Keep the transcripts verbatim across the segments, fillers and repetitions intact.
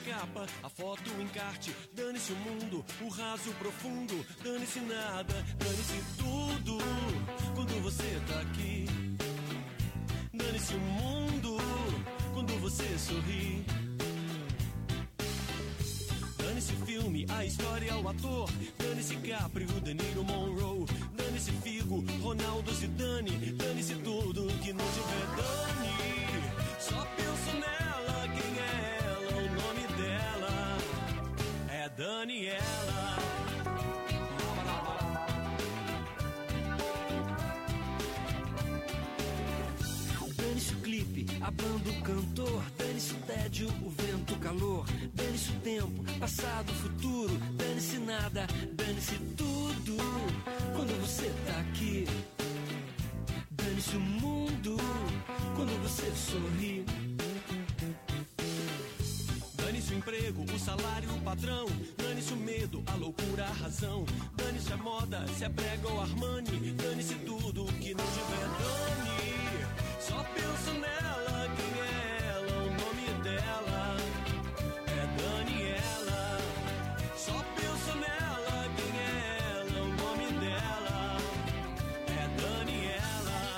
Capa, a foto, o encarte, dane-se o mundo, o raso, o profundo, dane-se nada, dane-se tudo, quando você tá aqui. Dane-se o mundo, quando você sorri. Dane-se o filme, a história, o ator, dane-se Caprio, De Niro, Monroe, dane-se Figo, Ronaldo, Zidane, dane-se tudo que não tiver dane. Só penso nela, quem é ela, o nome dela é Daniela. Dane-se o clipe, a banda, o cantor, dane-se o tédio, o vento, o calor, dane-se o tempo, passado, futuro, dane-se nada, dane-se tudo, quando você tá aqui. Dane-se o mundo, quando você sorri. Dane-se o emprego, o salário, o patrão, dane-se o medo, a loucura, a razão, dane-se a moda, se é prega ou Armani, dane-se tudo que não tiver dane. Só penso nela, quem é ela, o nome dela é Daniela. Só penso nela, quem é ela, o nome dela é Daniela.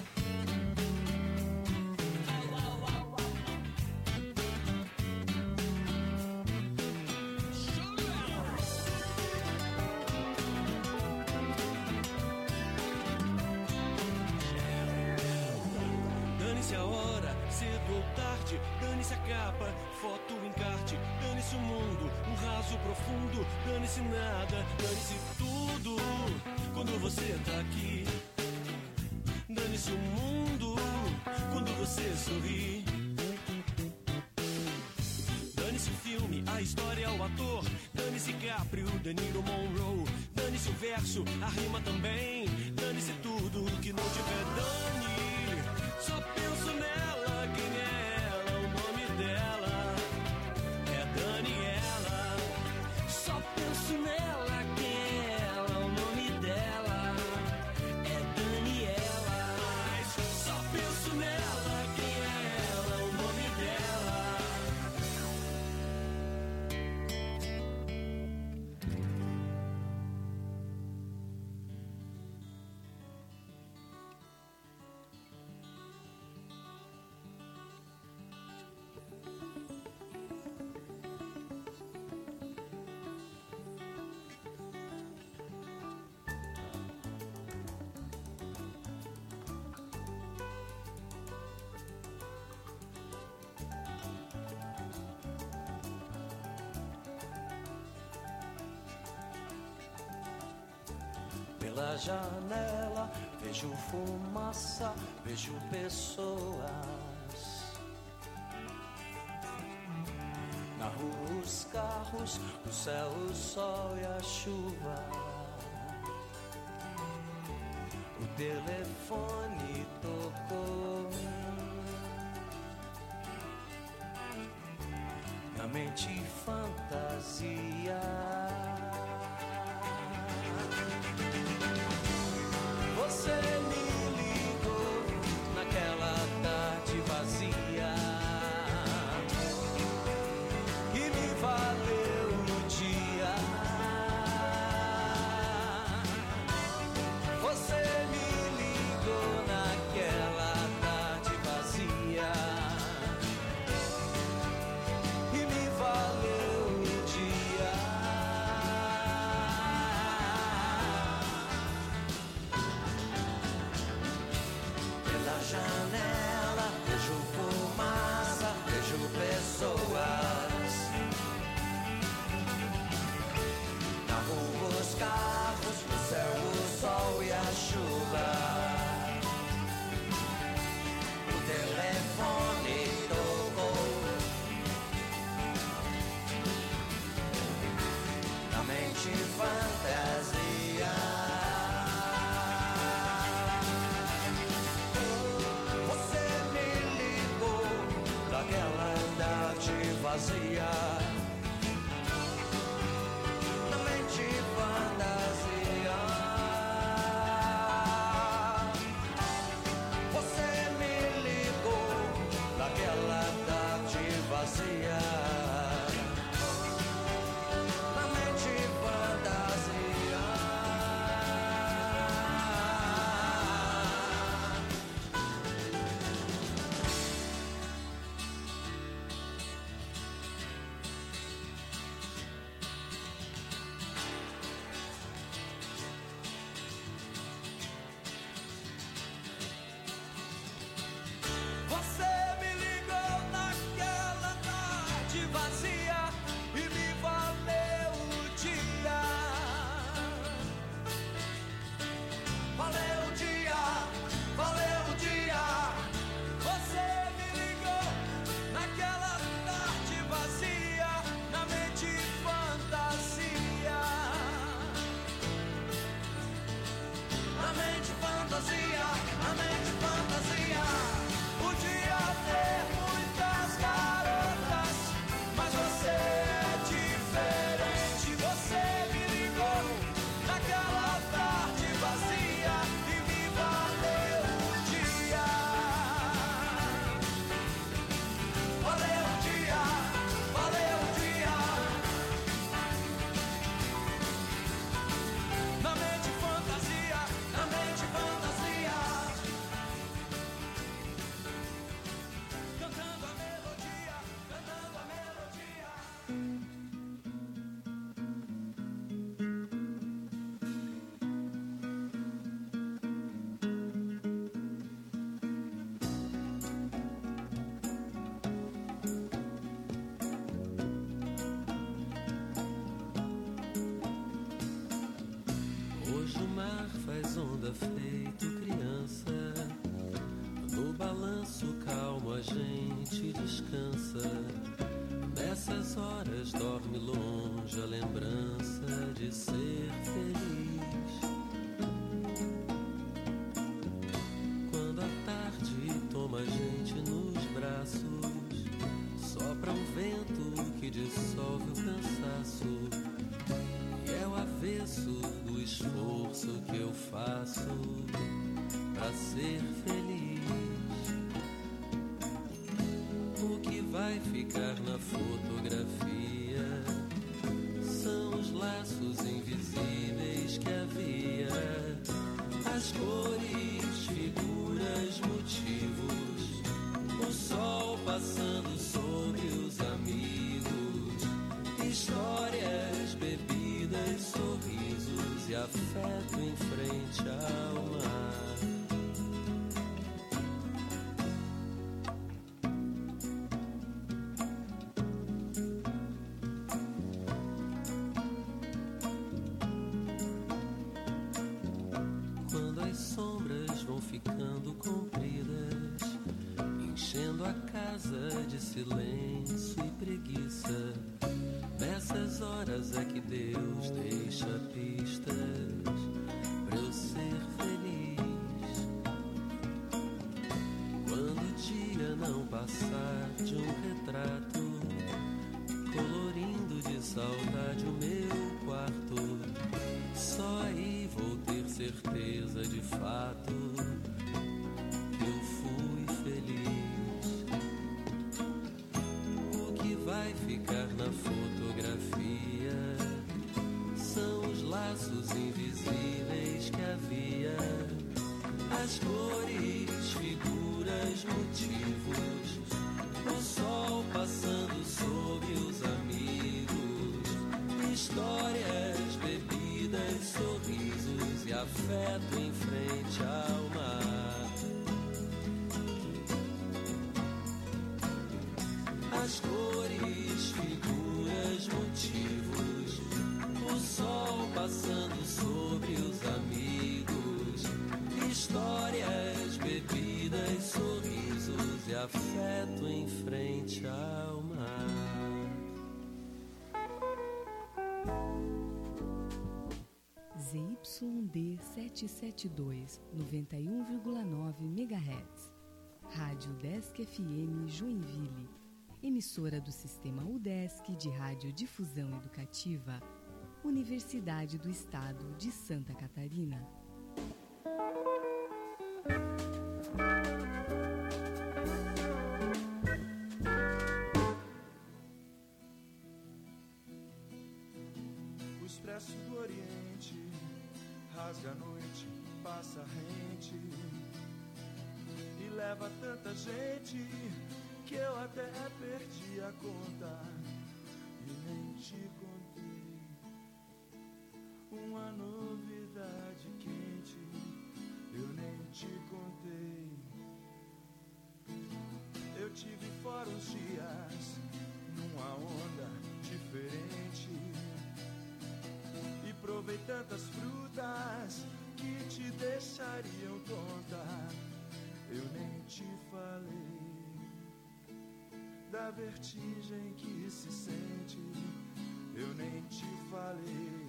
Dane-se a hora, cedo ou tarde, dane-se a capa, foto, encarte, dane-se o mundo, um raso profundo, dane-se nada, dane-se tudo, quando você tá aqui. Dane-se o mundo, quando você sorri. Dane-se o filme, a história, o ator, dane-se Caprio, De Niro, Monroe, dane-se o verso, a rima também, dane-se tudo que não tiver dane. Só penso nela, quem é ela, o nome dela é Daniela. Só penso nela, quem é ela, o nome dela é Daniela. Mas só penso nela, quem é ela, o nome dela. Pela janela vejo fumaça, vejo pessoas. Na rua os carros, o céu, o sol e a chuva. O telefone tocou. Na mente fantasia. Você me ligou naquela tarde vazia e me valeu o dia. Você me ligou naquela tarde vazia e me valeu o dia. fantasia e me valeu o dia. Valeu o dia, valeu o dia. Você me ligou naquela tarde vazia, na mente fantasia. Na mente fantasia, na mente fantasia. Podia ter muitas garotas, mas você é diferente. Você me ligou naquela tarde vazia e me valeu o dia. Valeu o dia, valeu o dia. Na mente fantasia, na mente fantasia. Cantando a melodia, cantando a melodia. Hoje o mar faz onda feito criança. No balanço calmo a gente descansa. Nessas horas dorme longe a lembrança de ser feliz. Quando a tarde toma a gente nos braços, sopra um vento que dissolve o cansaço. E é o avesso do esforço que eu faço pra ser feliz. O que vai ficar na fotografia são os laços invisíveis que havia, as cores, figuras, motivos, o sol passando sobre os amigos, histórias, bebidas, sorrisos e afeto em frente ao mar. Quando as sombras vão ficando compridas, enchendo a casa de silêncio e preguiça, nessas horas é que Deus deixa pistas pra eu ser feliz. Quando o dia não passar de um retrato, colorindo de saudade o meu quarto, só aí vou ter certeza de fato que eu fui feliz. O que vai ficar na fotografia são os laços invisíveis que havia, as cores, figuras, motivos, o sol passando sobre os amigos, histórias, bebidas, sorrisos e afeto em frente ao mar. As cores, figuras, motivos, o sol passando sobre os amigos, histórias, bebidas, sorrisos e afeto em frente ao mar. Z Y D setecentos e setenta e dois, noventa e um vírgula nove megahertz. Rádio Udesc F M Joinville. Emissora do Sistema Udesc de Radiodifusão Educativa. Universidade do Estado de Santa Catarina. O expresso do Oriente rasga a noite, passa rente e leva tanta gente que eu até perdi a conta e nem te contei uma novidade quente, eu nem te contei. Eu tive fora uns dias numa onda tantas frutas que te deixariam tonta. Eu nem te falei da vertigem que se sente. Eu nem te falei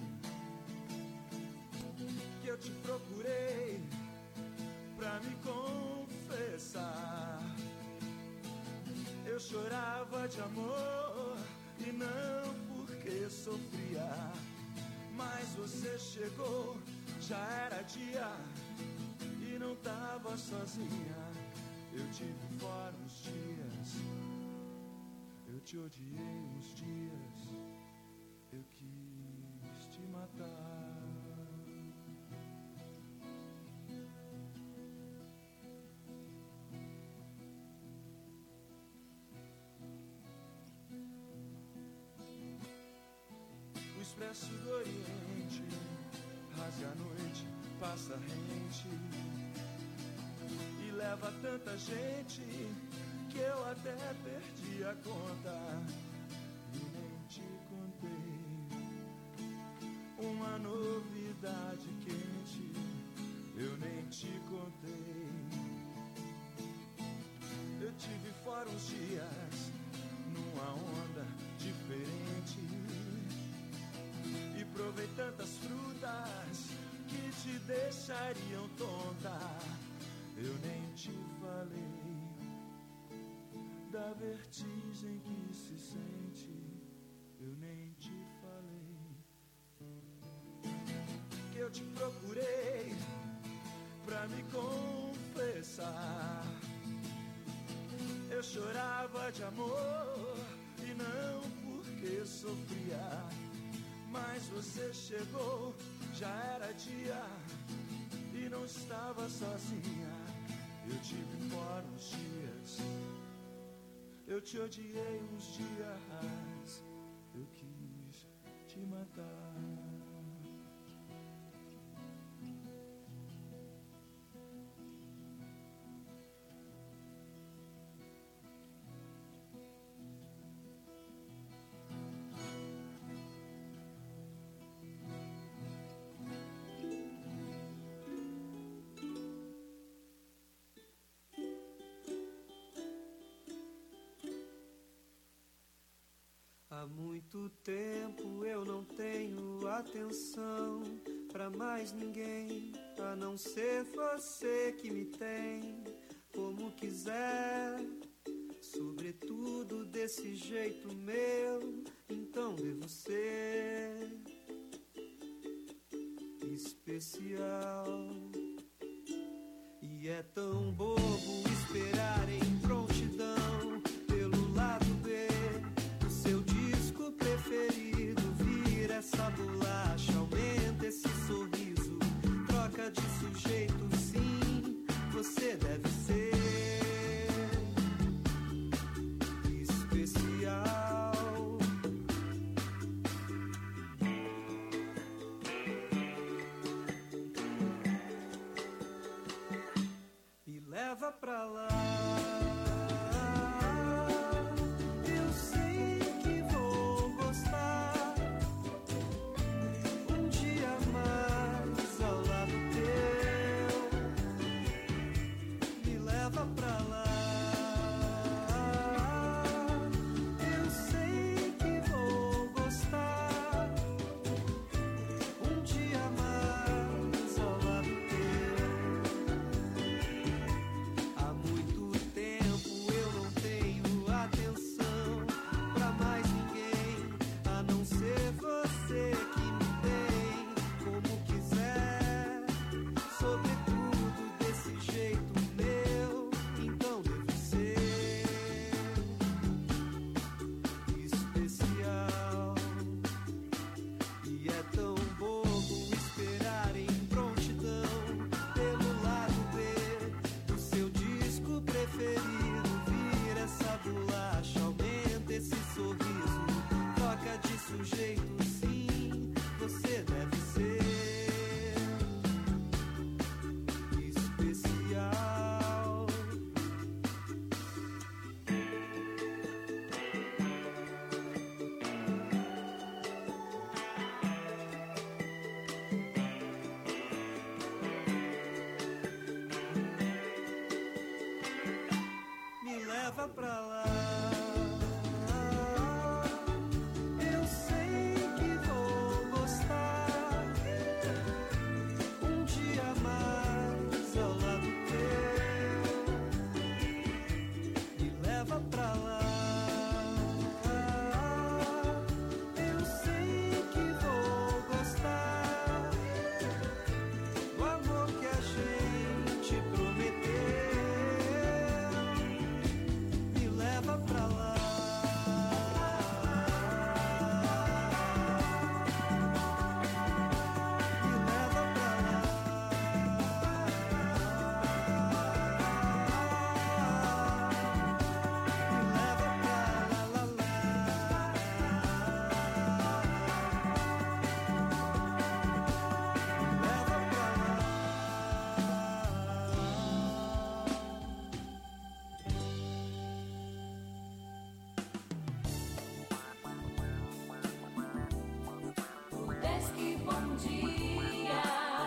que eu te procurei pra me confessar. Eu chorava de amor e não porque sofria. Mas você chegou, já era dia e não tava sozinha. Eu tive fora uns dias, eu te odiei uns dias, eu quis te matar. O expresso do Oriente rasga a noite, passa rente e leva tanta gente que eu até perdi a conta. E nem te contei uma novidade quente. Eu nem te contei. Eu tive fora uns dias numa onda diferente e provei tantas frutas que te deixariam tonta. Eu nem te falei da vertigem que se sente. Eu nem te falei que eu te procurei pra me confessar. Eu chorava de amor e não porque sofria. Mas você chegou, já era dia e não estava sozinha. Eu tive fora uns dias, eu te odiei uns dias, eu quis te matar. Há muito tempo eu não tenho atenção pra mais ninguém, a não ser você que me tem como quiser, sobretudo desse jeito meu. Então devo ser especial. E é tão bobo esperar em prontidão pelo lado B do seu disco preferido. Vira essa bolacha, aumenta esse sorriso, troca de sujeito, sim, você deve ser especial. bom dia.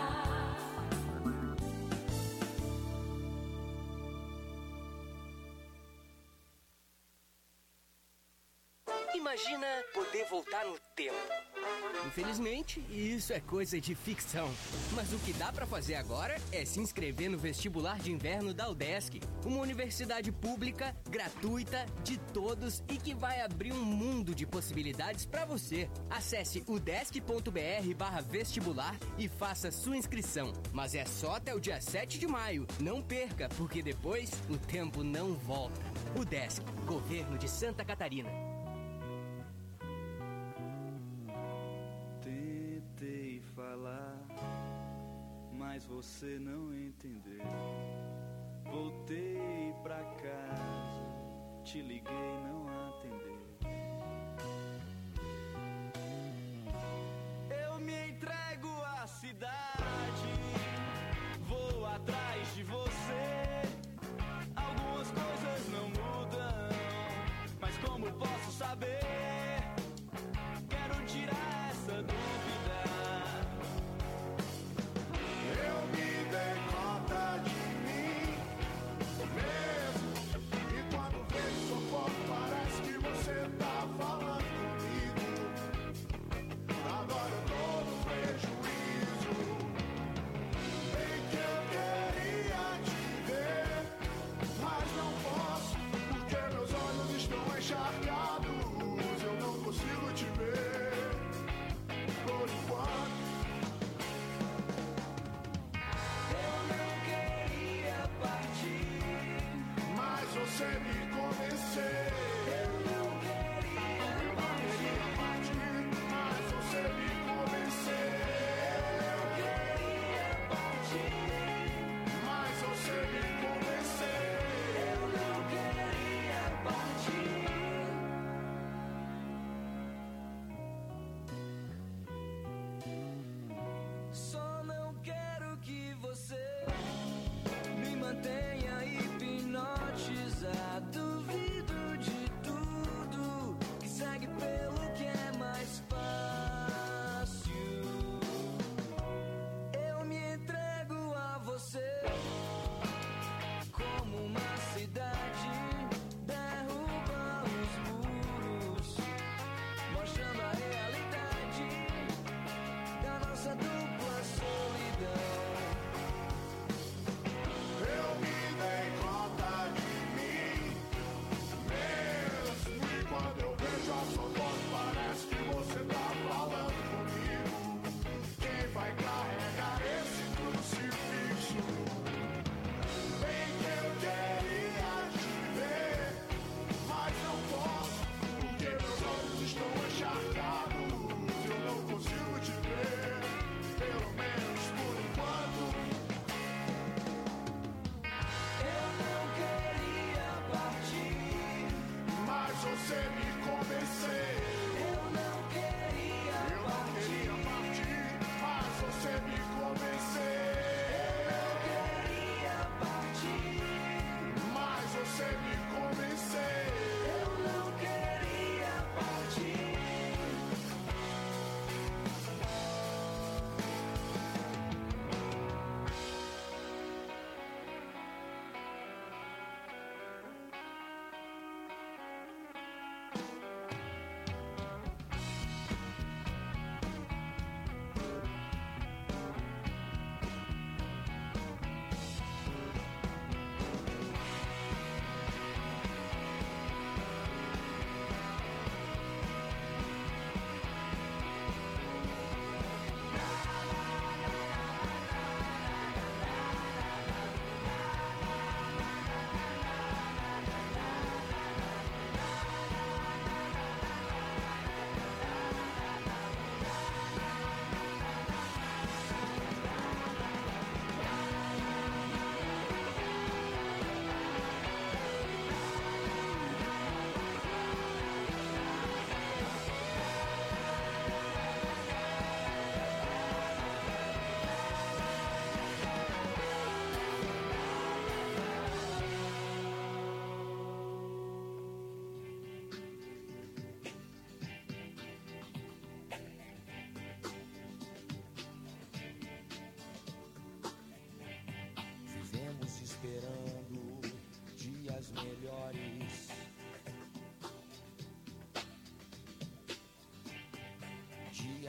Imagina poder voltar no tempo. Infelizmente, isso é coisa de ficção. Mas o que dá pra fazer agora é se inscrever no vestibular de inverno da UDESC, uma universidade pública, gratuita, de todos e que vai abrir um mundo de possibilidades pra você. Acesse udesc.br barra vestibular e faça sua inscrição. Mas é só até o dia sete de maio. Não perca, porque depois o tempo não volta. UDESC, Governo de Santa Catarina. Tentei falar, mas você não entendeu. Voltei pra casa, te liguei, não atendeu. Eu me entrego à cidade, vou atrás de você. Algumas coisas não mudam, mas como posso saber? Quero tirar essa dúvida. Eu me dei conta de mim mesmo, e quando vejo só posso parar.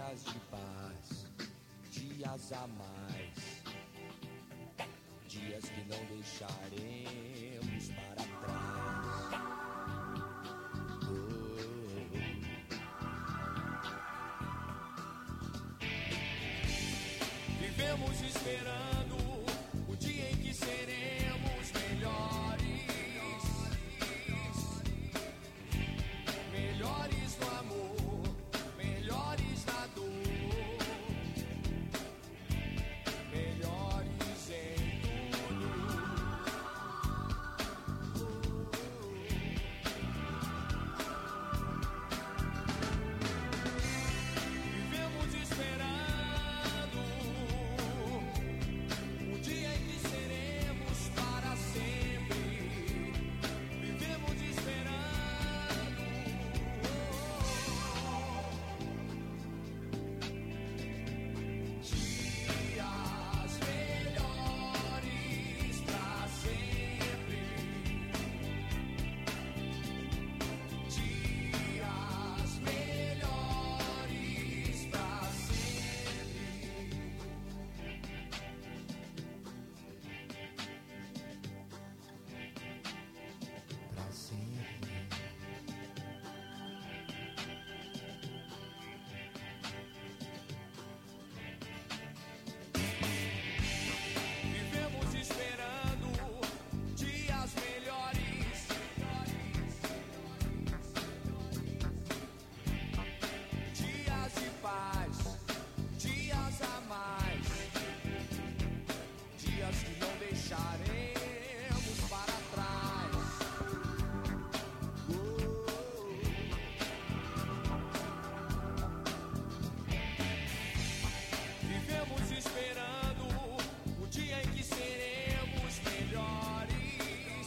dias de paz, dias a mais, dias que não deixaremos para trás. Oh, oh. Vivemos esperando o dia em que seremos melhores, melhores no amor, melhores na dor, melhores em tudo. Vivemos esperando o dia em que seremos para sempre. Vivemos esperando dias melhores pra sempre. Dias melhores pra sempre. Pra sempre. Vivemos esperando dias melhores, dias de paz, dias a mais, dias que não deixaremos para trás. Oh, vivemos esperando o dia em que seremos melhores,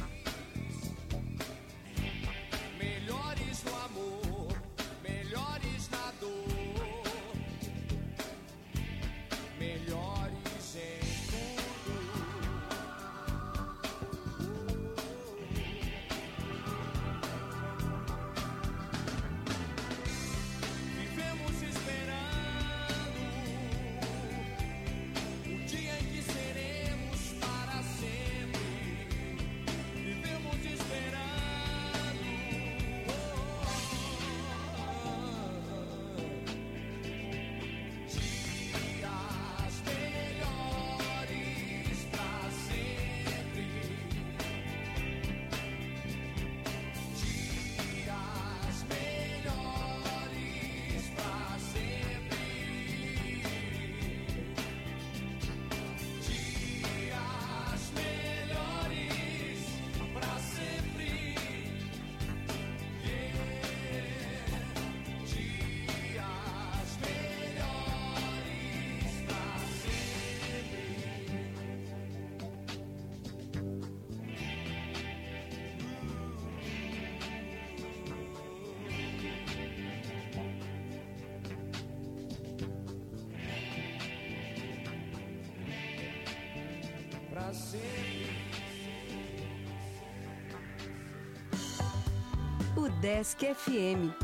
melhores no amor, melhores na dor, melhores em tudo. Vivemos esperando o dia em que seremos para sempre. Vivemos esperando dias melhores pra sempre. Dias melhores pra sempre. Dias melhores pra sempre. Yeah. Dias melhores pra sempre. Pra sempre. O Desk F M.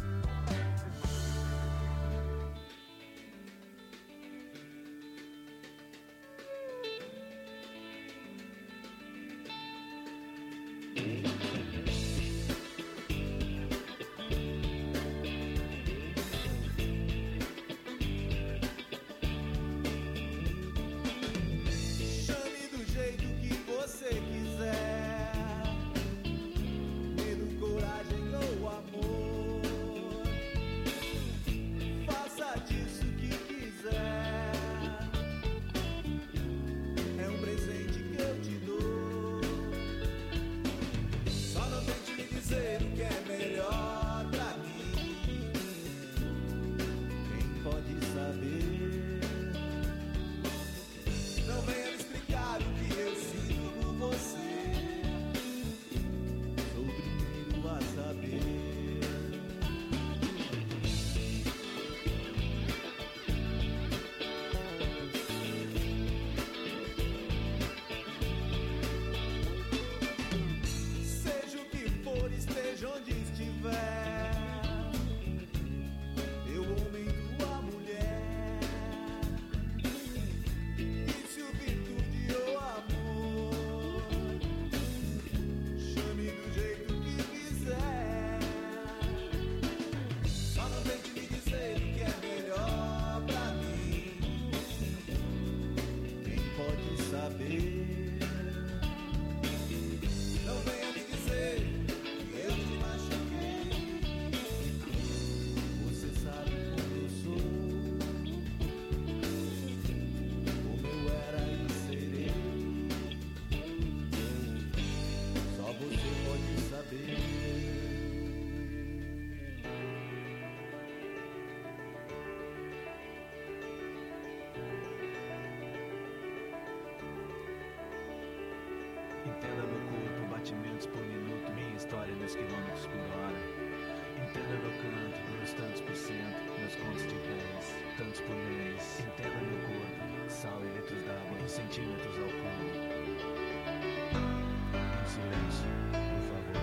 Chame do jeito que você quiser, medo, coragem ou amor. trezentos quilômetros por hora. Entenda meu canto, meus tantos por cento, meus contos de pés, tantos por mês. Entenda meu corpo, sal e litros d'água, centímetros ao colo. Em silêncio, por favor.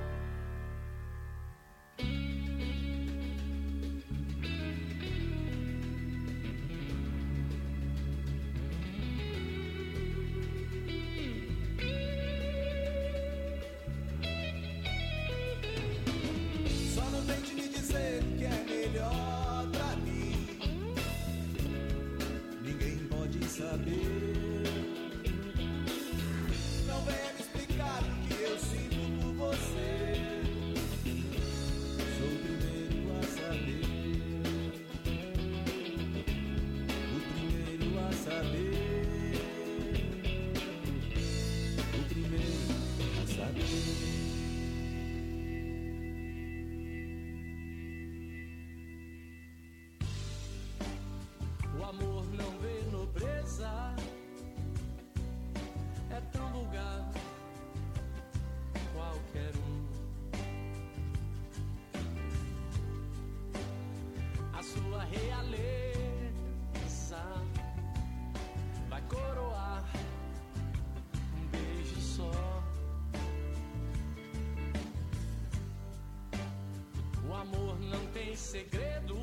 Segredo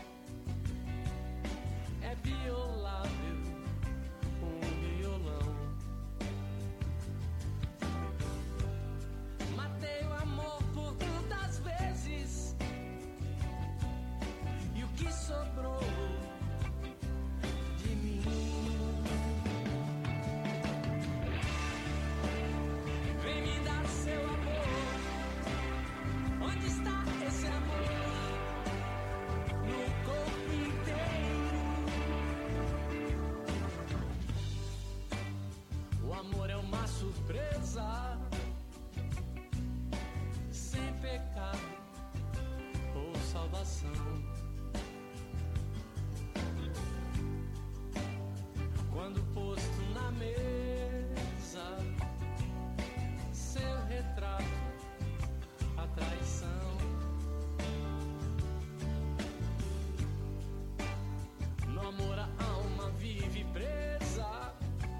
é violável, um violão. Matei o amor por tantas vezes e o que sobrou de mim? Vem me dar seu amor. Onde está esse amor? Surpresa, sem pecado ou salvação. Quando posto na mesa, seu retrato, a traição. No amor a alma vive presa,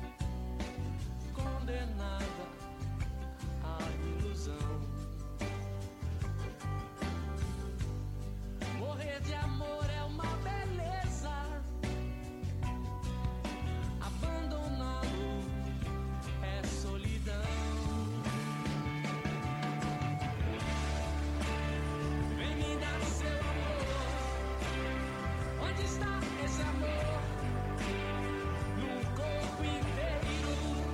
condenada à ilusão. Morrer de amor é uma beleza, abandoná-lo é solidão. Vem me dar seu amor. Onde está esse amor? No corpo inteiro.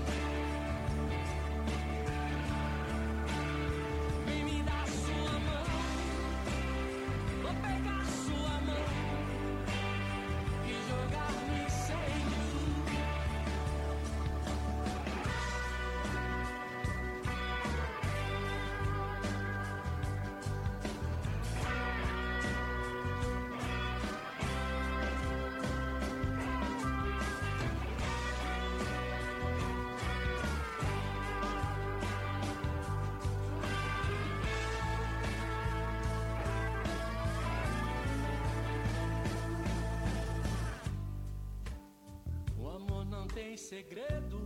Tem segredo,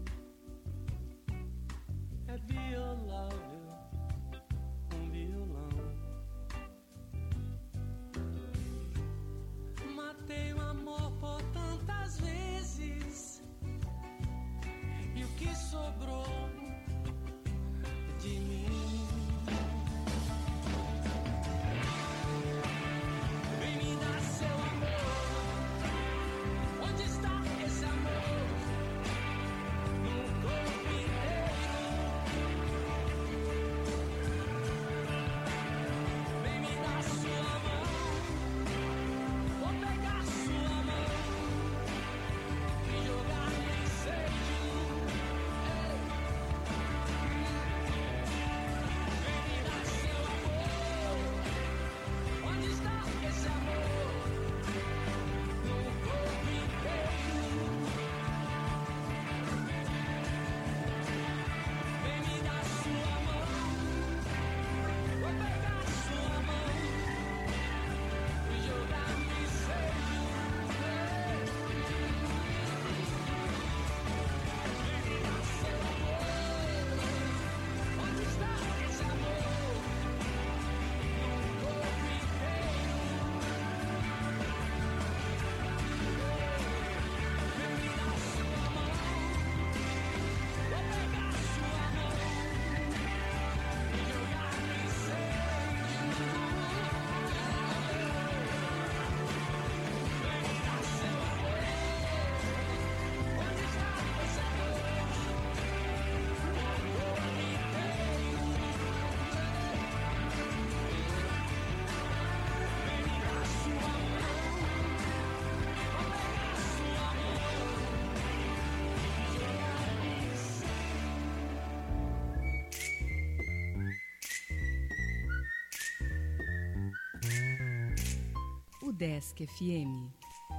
é violável, um violão. Matei o amor por tantas vezes e o que sobrou de mim? Vem me dar seu amor. Onde está esse amor? No corpo inteiro. Desk F M.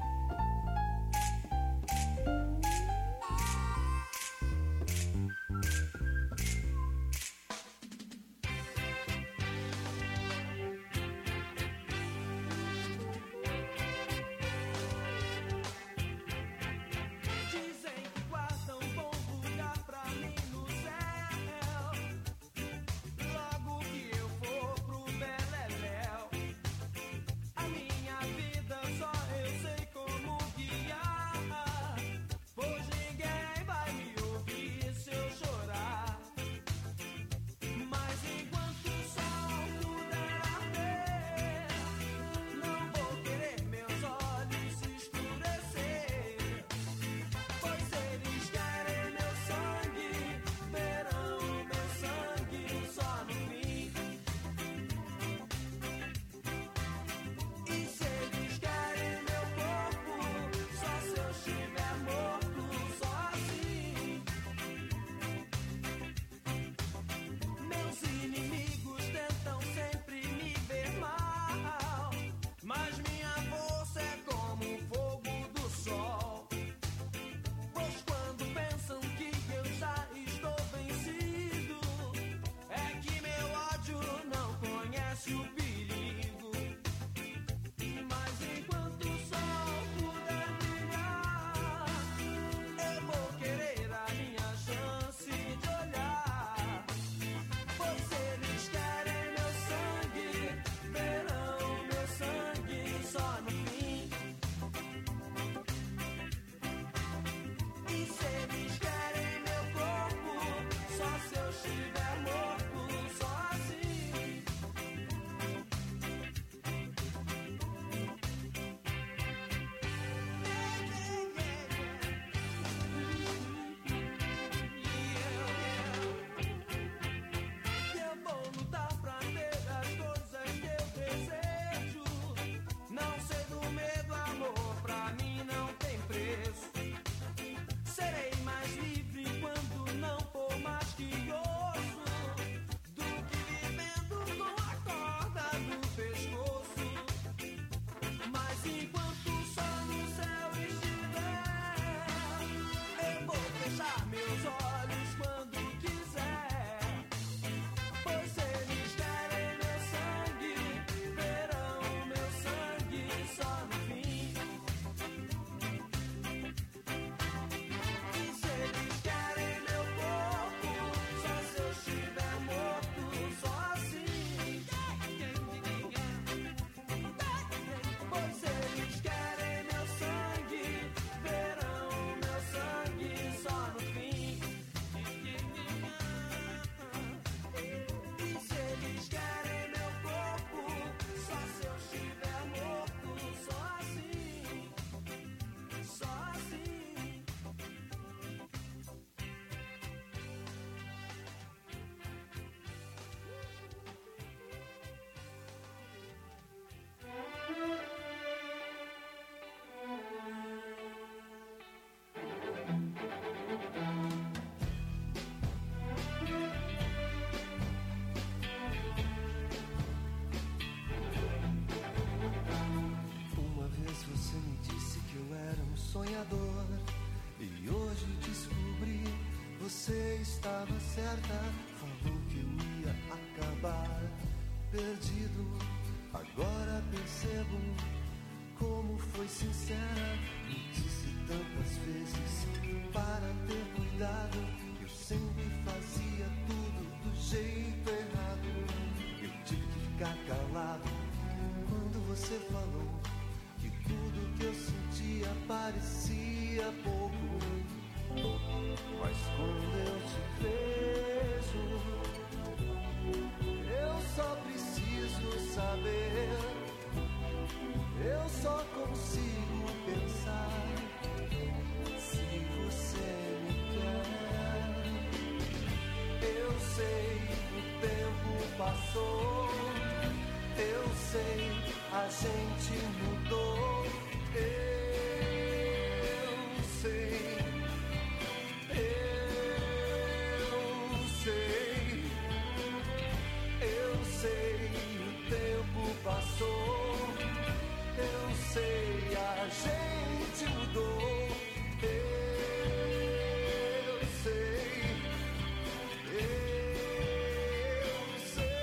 Sonhador, e hoje descobri, você estava certa, falou que eu ia acabar perdido. Agora percebo como foi sincera, me disse tantas vezes para ter cuidado. Eu sempre fazia tudo do jeito errado. Eu tive que ficar calado quando você falou que tudo que eu sentia parecia pouco. Mas quando eu te vejo, eu só preciso saber, eu só consigo pensar se você me quer. Eu sei, o tempo passou, eu sei, a gente mudou. Eu sei. sei, a gente mudou. Eu sei, eu sei.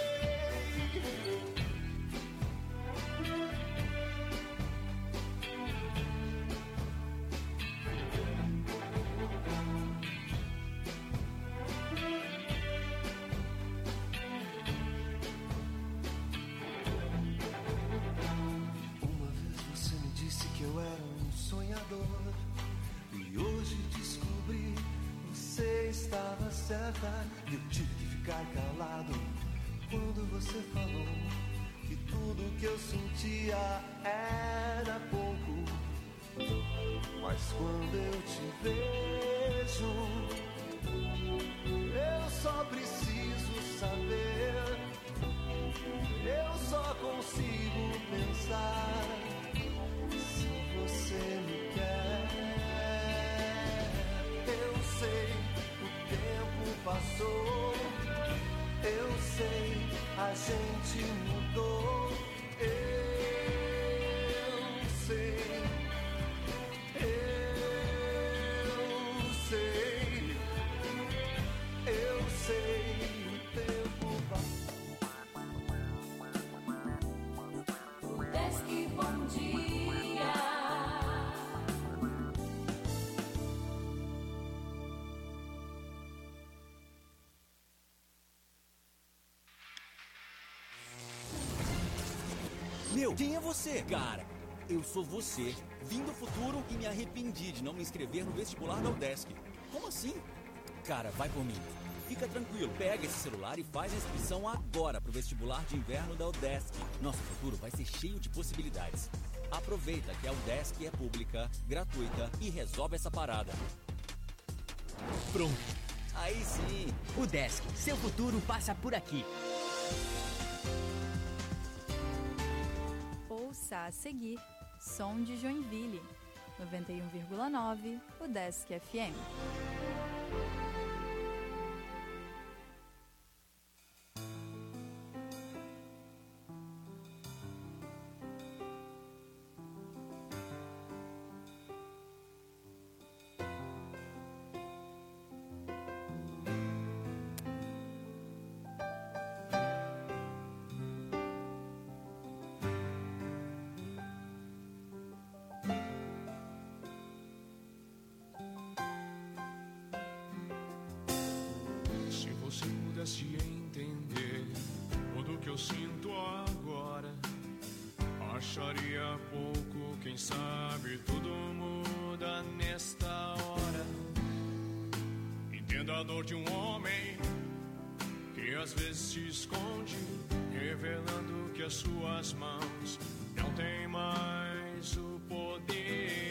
Uma vez você me disse que eu era um sonhador, e hoje descobri você estava certa. Eu tive que ficar calado quando você falou que tudo que eu sentia era pouco. Mas quando eu te vejo, eu só preciso saber, eu só consigo pensar se você me quer. Eu sei, o tempo passou, eu sei, a gente mudou. Eu sei, eu sei, eu sei, o tempo passou. Desk, bom dia. Meu, quem é você? Cara, eu sou você. Vim do futuro e me arrependi de não me inscrever no vestibular da UDESC. Como assim? Cara, vai por mim. Fica tranquilo, pega esse celular e faz a inscrição agora pro vestibular de inverno da UDESC. Nosso futuro vai ser cheio de possibilidades. Aproveita que a UDESC é pública, gratuita e resolve essa parada. Pronto. Aí sim. UDESC, seu futuro passa por aqui. Ouça a seguir, Som de Joinville, noventa e um vírgula nove, UDESC F M. Se você pudesse entender tudo que eu sinto agora, acharia pouco, quem sabe tudo muda nesta hora. Entenda a dor de um homem que às vezes se esconde, revelando que as suas mãos não têm mais o poder.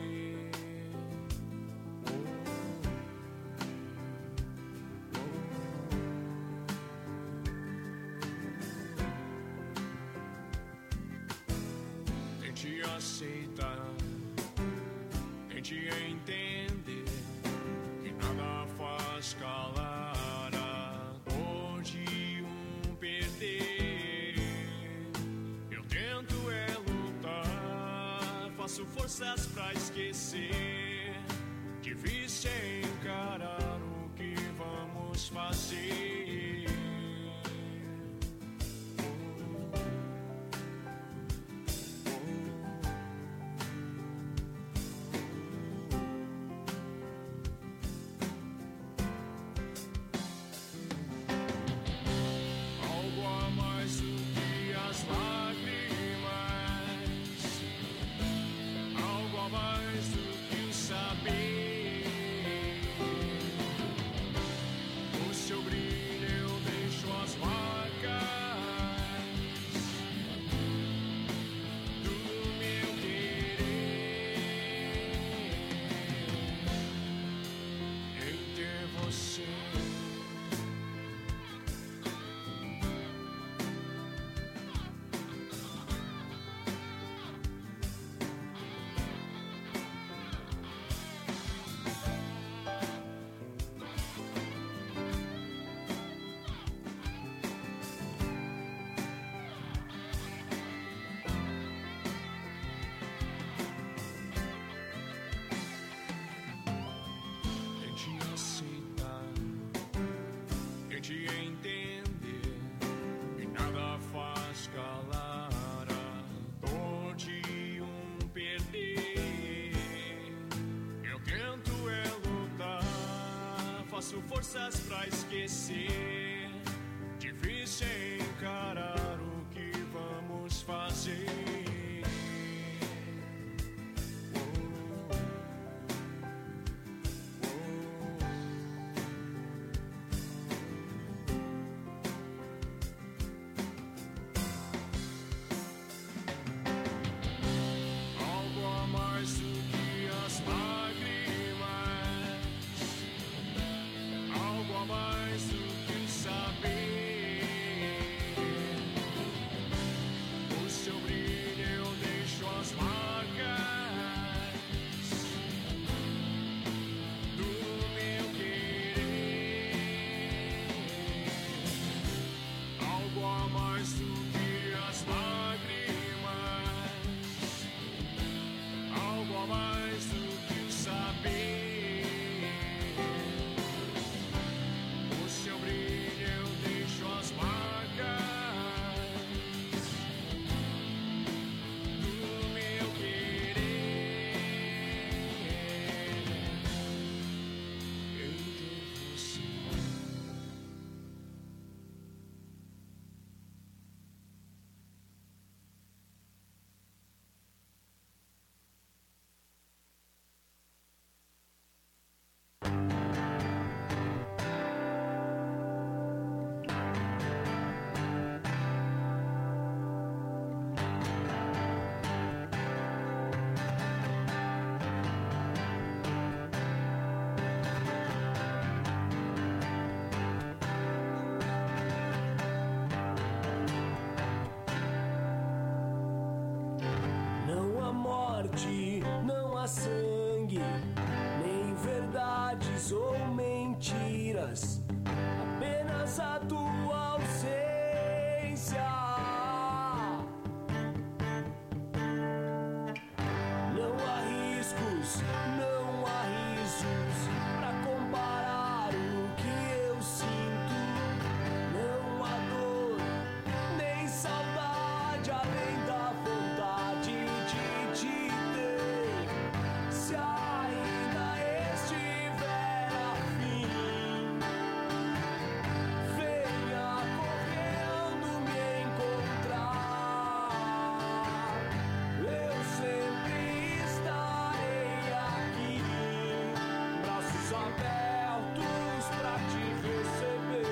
Tente aceitar, tente entender que nada faz calar a dor de um perder. Eu tento é lutar, faço forças pra esquecer. Difícil é encarar o que vamos fazer. Algo a mais do que as lágrimas, algo a mais do que o saber. O seu brilho faço forças pra esquecer. Difícil encarar o que vamos fazer. Não há sangue, nem verdades ou mentiras, apenas a tua ausência. Não há riscos, não há risos pra comparar o que eu sinto. Não há dor, nem saudade, além da vontade de te ter. Se ainda estiver afim, venha correndo me encontrar. Eu sempre estarei aqui, braços abertos pra te receber.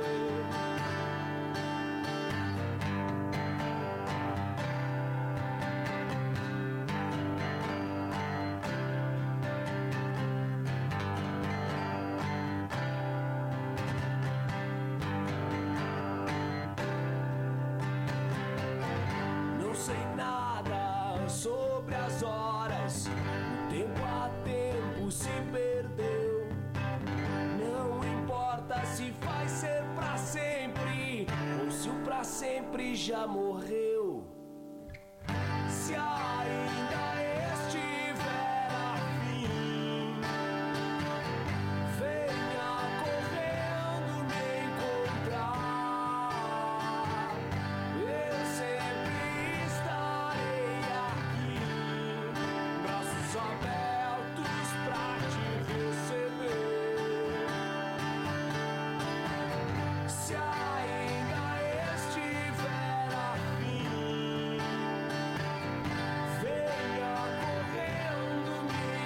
Não sei nada sobre as horas, o tempo a tempo se perdeu. Não importa se vai ser pra sempre ou se o pra sempre já morreu. Se ainda estiver afim, venha correndo me encontrar. Eu sempre estarei aqui, braços abertos pra te receber. Se ainda estiver afim, venha correndo me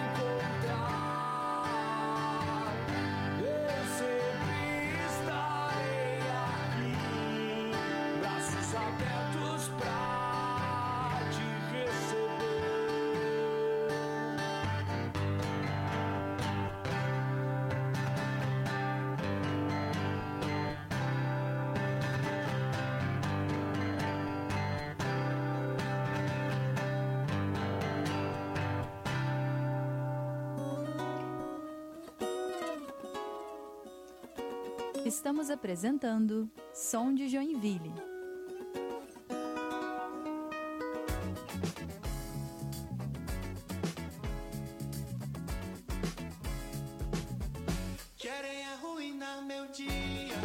encontrar. Eu sempre estarei aqui, braços abertos pra te receber. Estamos apresentando Som de Joinville. Querem arruinar meu dia,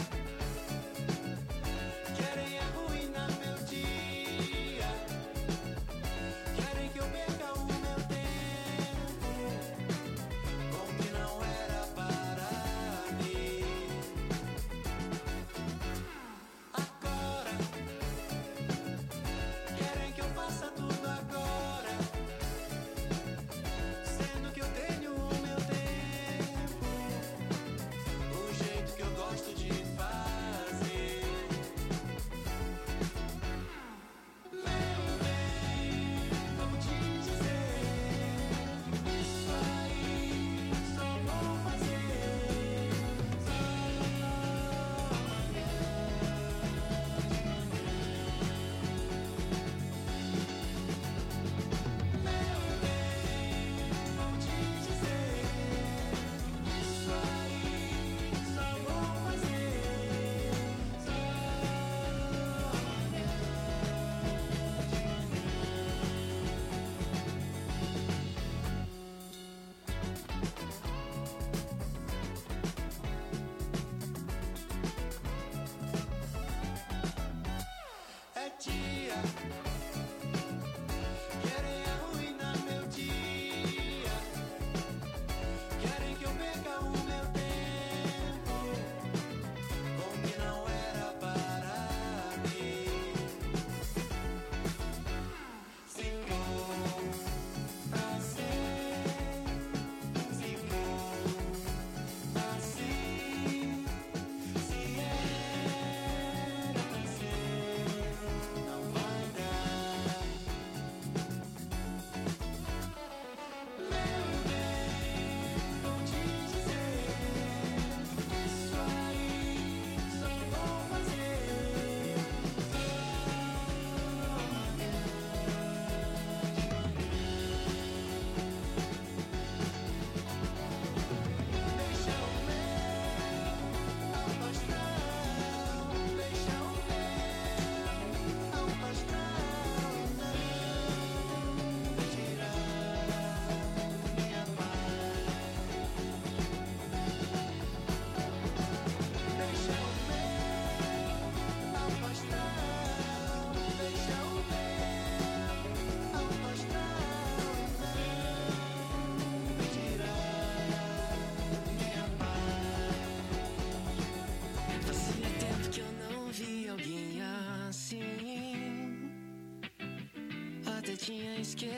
querem arruinar meu dia, querem que eu perca o meu tempo, como que não era para mim.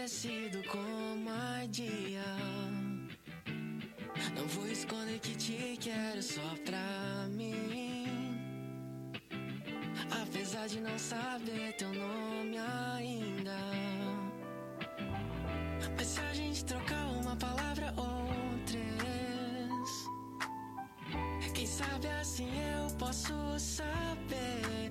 parecido com my dia. Não vou esconder que te quero só pra mim. Apesar de não saber teu nome ainda. Mas se a gente trocar uma palavra ou três, quem sabe assim eu posso saber.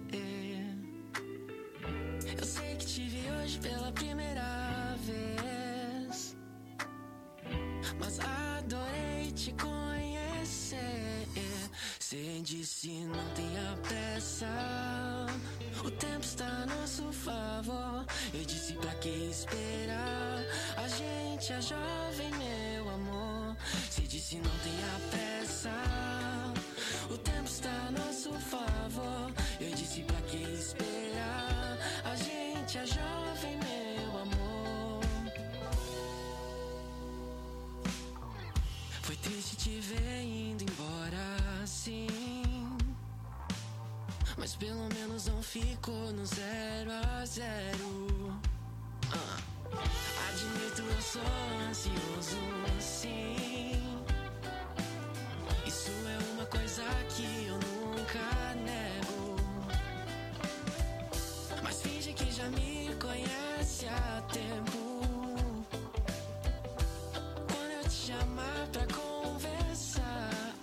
Eu sei que te vi hoje pela primeira vez, mas adorei te conhecer. Cê disse não tenha pressa, o tempo está a nosso favor. Eu disse pra que esperar, a gente é jovem, meu amor. Cê disse não tenha pressa, o tempo está a nosso favor. Eu disse pra que esperar, a gente é jovem, meu amor. Foi triste te ver indo embora assim, mas pelo menos não ficou no zero a zero. Ah. Admito, eu sou ansioso, sim. Isso é uma coisa que eu nunca nego. Mas finge que já me conhece há tempo. Quando eu te chamar pra conversar,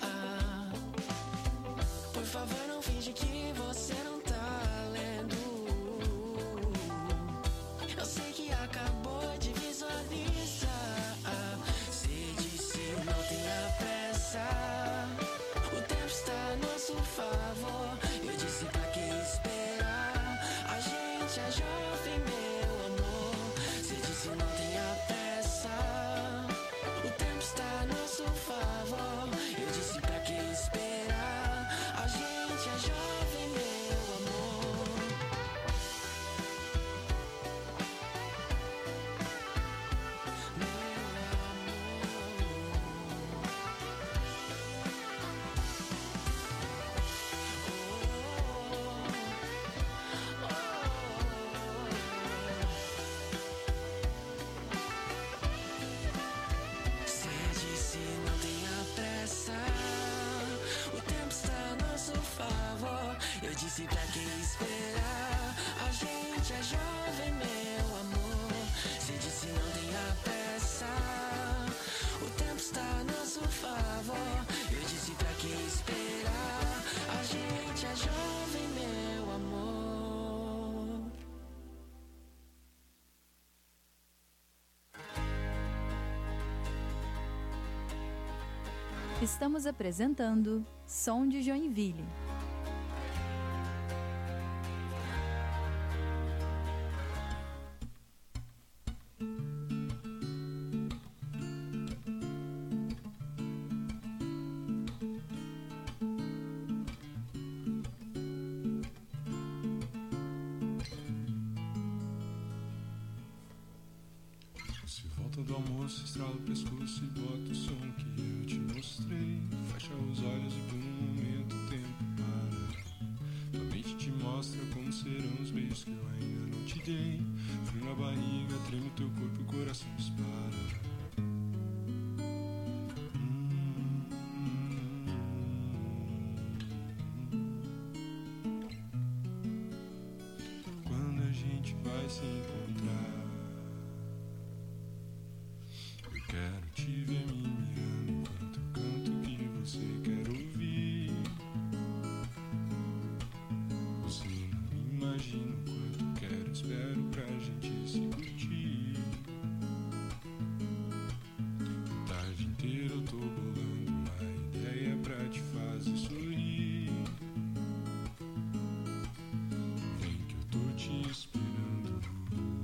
por favor não finge que você não tá lendo. Eu sei que acabou de visualizar. Cê disse não tenha pressa, o tempo está a nosso favor. Eu disse pra que esperar, a gente é jovem, meu amor. Cê disse não tenha pressa, o tempo está a nosso favor. Eu disse pra que esperar, a gente é jovem, meu amor. Cê disse não tenha pressa, o tempo está a nosso favor. Eu disse pra que esperar, a gente é jovem, meu amor. Cê disse não tenha pressa, o tempo está a nosso favor. Eu disse pra que esperar, a gente é jovem, meu amor. Estamos apresentando Som de Joinville. Se volta do almoço, estrala o pescoço e bota o som que eu te mostrei. Fecha os olhos e por um momento o tempo para. Tua mente te mostra como serão os beijos que eu ainda não te dei. Frio na barriga, treme teu corpo e o coração dispara. Quando a gente vai se encontrar, eu quero te ver me mirando enquanto eu canto o que você quer ouvir. Você não imagina o quanto eu quero, espero pra gente se curtir. A tarde inteira eu tô bolando uma ideia pra te fazer sorrir. Vem que eu tô te esperando.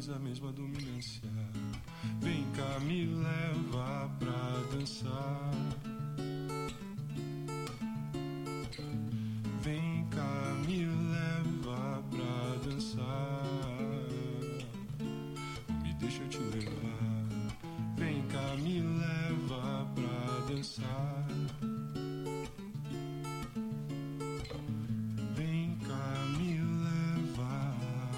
mas a mesma dominância. Vem cá, me leva pra dançar. Vem cá, me leva pra dançar. Me deixa eu te levar. Vem cá, me leva pra dançar. Vem cá, me leva.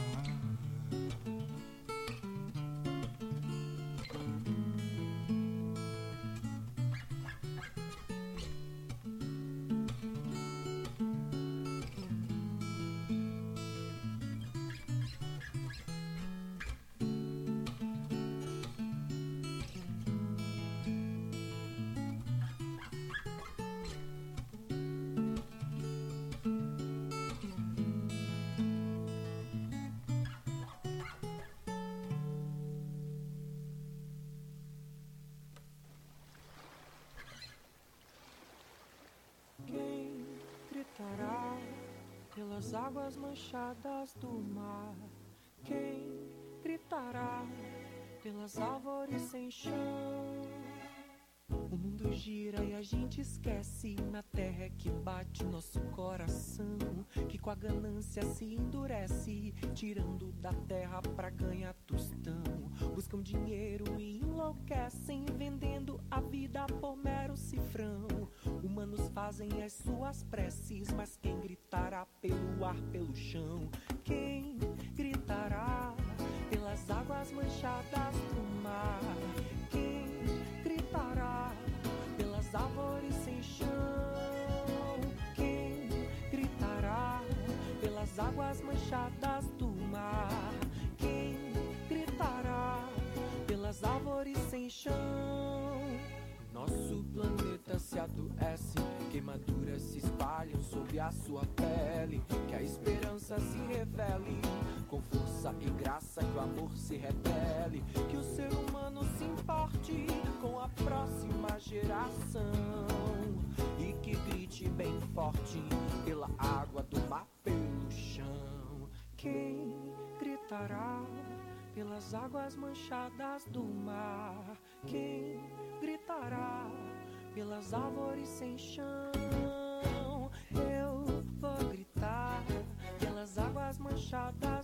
Pelas águas manchadas do mar, quem gritará pelas árvores sem chão? O mundo gira e a gente esquece, na terra é que bate nosso coração, que com a ganância se endurece, tirando da terra pra ganhar tostão. Buscam dinheiro e enlouquecem, vendendo a vida por mero cifrão. Humanos fazem as suas preces, mas quem gritará pelo ar, pelo chão? Quem gritará pelas águas manchadas do mar? Quem gritará pelas árvores sem chão? Quem gritará pelas águas manchadas do mar? Quem gritará pelas árvores sem chão? Nosso planeta se adoece, queimaduras se espalham sobre a sua pele. Que a esperança se revele, com força e graça que o amor se revele. Que o ser humano se importe com a próxima geração e que grite bem forte pela água do mar, pelo chão. Quem gritará pelas águas manchadas do mar? Quem gritará pelas árvores sem chão? Eu vou gritar pelas águas manchadas